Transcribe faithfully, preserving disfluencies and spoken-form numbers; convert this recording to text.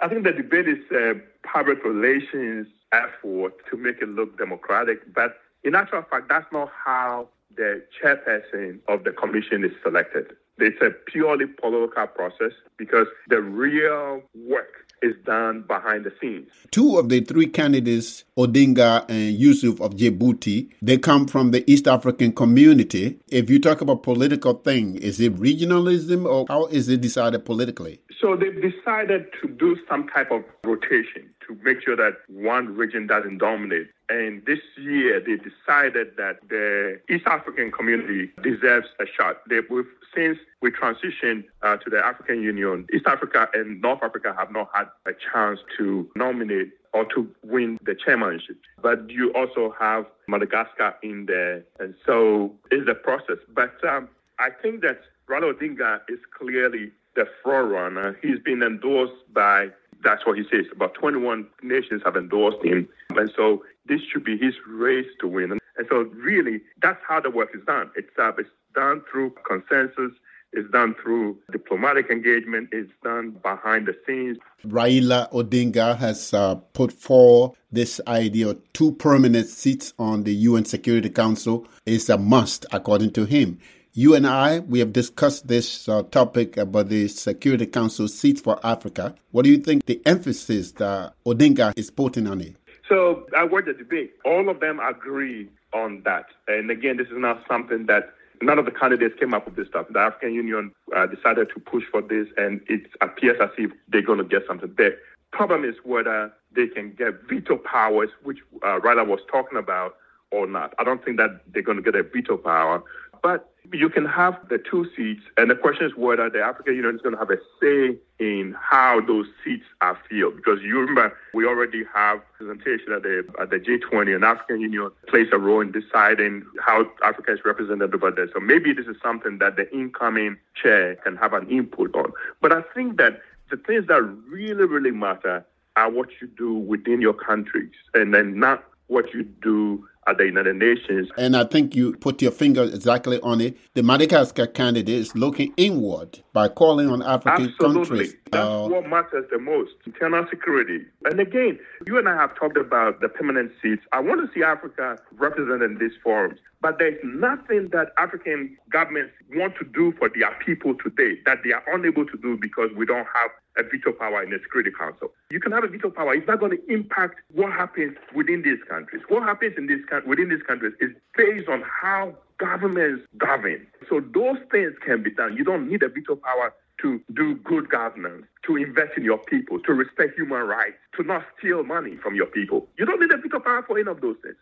I think the debate is a public relations effort to make it look democratic, but in actual fact, that's not how the chairperson of the commission is selected. It's a purely political process because the real work is done behind the scenes. Two of the three candidates, Odinga and Yusuf of Djibouti, they come from the East African community. If you talk about political thing, is it regionalism or how is it decided politically? So they've decided to do some type of rotation to make sure that one region doesn't dominate. And this year, they decided that the East African community deserves a shot. They, we've, since we transitioned uh, to the African Union, East Africa and North Africa have not had a chance to nominate or to win the chairmanship. But you also have Madagascar in there. And so it's the process. But um, I think that Raila Odinga is clearly the forerunner. He's been endorsed by, that's what he says, about twenty-one nations have endorsed him. And so this should be his race to win. And so really, that's how the work is done. It's, uh, it's done through consensus. It's done through diplomatic engagement. It's done behind the scenes. Raila Odinga has uh, put forward this idea of two permanent seats on the U N Security Council is a must, according to him. You and I, we have discussed this uh, topic about the Security Council seats for Africa. What do you think the emphasis that Odinga is putting on it? So I watched the debate. All of them agree on that. And again, this is not something that none of the candidates came up with this stuff. The African Union uh, decided to push for this, and it appears as if they're going to get something. The problem is whether they can get veto powers, which uh, Raila was talking about, or not. I don't think that they're going to get a veto power. But you can have the two seats, and the question is whether the African Union is going to have a say in how those seats are filled. Because you remember, we already have representation at the, at the G twenty, and African Union plays a role in deciding how Africa is represented over there. So maybe this is something that the incoming chair can have an input on. But I think that the things that really, really matter are what you do within your countries, and then not what you do at the United Nations. And I think you put your finger exactly on it. The Madagascar candidate is looking inward by calling on African Absolutely. countries. That's uh, what matters the most, internal security. And again, you and I have talked about the permanent seats. I want to see Africa represented in these forums. But there's nothing that African governments want to do for their people today that they are unable to do because we don't have a veto power in the Security Council. You can have a veto power. It's not going to impact what happens within these countries. What happens in these within these countries is based on how governments govern. So those things can be done. You don't need a veto power to do good governance, to invest in your people, to respect human rights, to not steal money from your people. You don't need a veto power for any of those things.